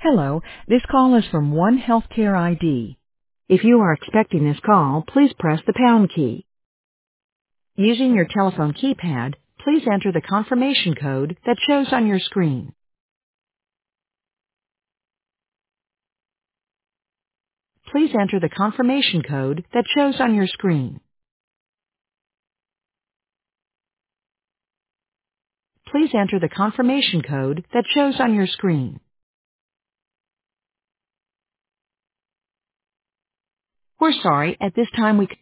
Hello, this call is from One Healthcare ID. If you are expecting this call, please press the pound key. Using your telephone keypad, please enter the confirmation code that shows on your screen. Please enter the confirmation code that shows on your screen. Please enter the confirmation code that shows on your screen. We're sorry, at this time we